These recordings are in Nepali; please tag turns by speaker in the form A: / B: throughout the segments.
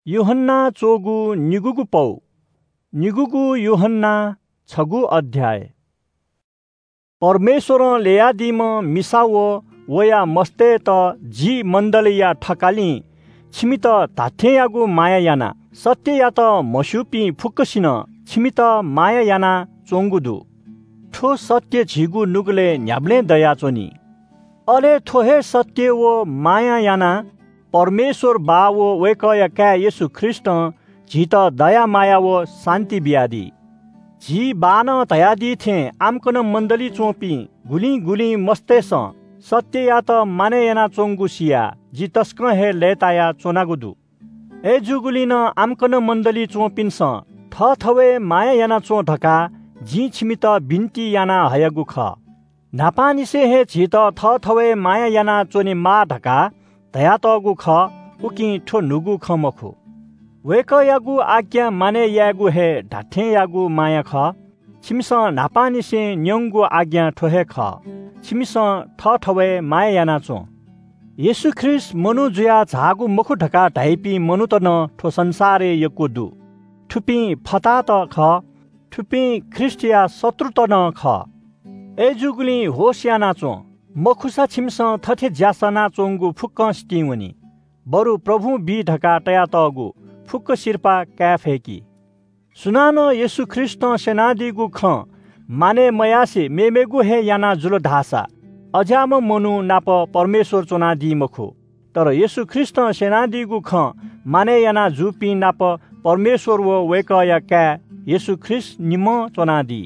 A: यूहन्ना चोगु निगुगु पौ निगुगु यूहन्ना छगु अध्याय। परमेश्वर लेयादिम मिसाव वया मस्ते त जी मण्डलिया ठकाली छिमित धाथेयागु माया याना सत्य या त मस्युपी फुक्कसिन छिमित माया याना चोंगुदु ठो सत्य झिगु नुगले न्याब्ले दया चोनी अले थोहे सत्य वो माया याना परमेश्वर बा वो वेकया क्या येशु ख्रिस्ट झित दया माया वो शान्ति बियादी झी बान तयादी थे आमकन मण्डली चोपी गुली गुली मस्तेस सत्य या त माने याना चोंगु सिया जी तस्क हे लेताया चोनागुदु ए जुगुलिन आमकन मण्डली चोपिन्स थ थवे माया याना चो ढका जी छिमित बिन्ती याना हयगु ख नापानिसे हे झित थ थवे माया याना चोनी मा ढका दया तगु ख उकी ठो नुगु ख मखु वेक यागु आज्ञा माने यागु हे ढाठे यागु माया ख छिमिस नापानिसे न्यंगु आज्ञा ठोहे ख छिमिस थ थवे माया याना चो येशु ख्रिस्ट मनु जुया झागु मखु ढका ढाइपी मनु त न ठो संसारे यकु दु ठुपी फता त ख ठुपी ख्रिस्टिया शत्रु त न ख ए जुगुली होस याना चो मखुसा छिमस थथे ज्यासना चोंगु फुक्क स्टिङुनी बरु प्रभु बी ढका टया तगु फुक्क शिरपा क्याफेकी सुनानो येशु ख्रिस्ट सेनादिगु ख माने मयासे मेमेगु हे याना जुलो ढासा अझाम मनु नाप परमेश्वर चोना दि मखु तर येशु ख्रिस्ट सेनादिगु ख माने याना जुपी नाप परमेश्वर वो वेकया क्या येशु ख्रिस्ट निम चोना दि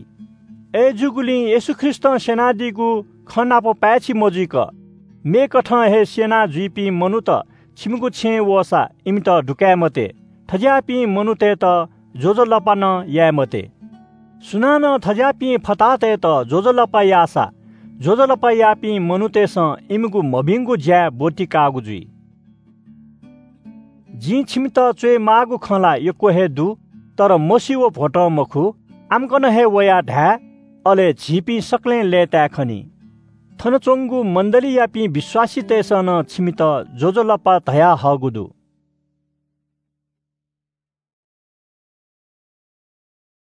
A: ए जुगुली येशु ख्रिस्ट सेनादिगु खनापो प्याछि मोजिक मे कठ हे सेना जुपी मनु त छिमगु छे वसा इमित ढुकाय मते थज्यापी मनुते त जोजो लपा न या मते सुनान थज्यापी फताते त जोजो लपा यासा जोजो लपा यापी मनुते स इमिगु मबिंगु ज्या बोटी कागु जुई जी छिमित चोय मागु खला यको हे दु तर मसिवो भोट मखु आमकन हे वया ढा अले झिपी सक्ले लेता खनी थन चोंगु मण्डली यापी विश्वासी तेसन छिमित जोजो लपा धया हगुदु